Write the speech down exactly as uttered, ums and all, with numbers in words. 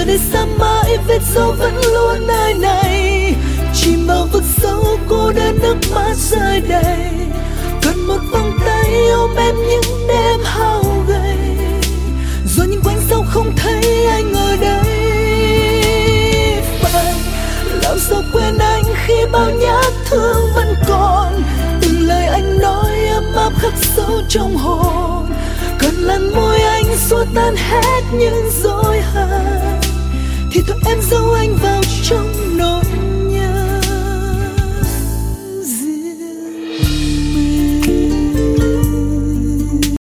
nơi xa mãi vết dấu vẫn luôn nơi này. Chìm vào vực sâu cô đơn nước mắt rơi đầy, cần một vòng tay ôm em những đêm hao gầy. Rồi nhìn quanh sao không thấy anh ở đây. Phải làm sao quên anh khi bao nhát thương vẫn còn, từng lời anh nói ấm áp khắc sâu trong hồn. Cần lần môi anh xua tan hết những dối hờn, thì thôi em dấu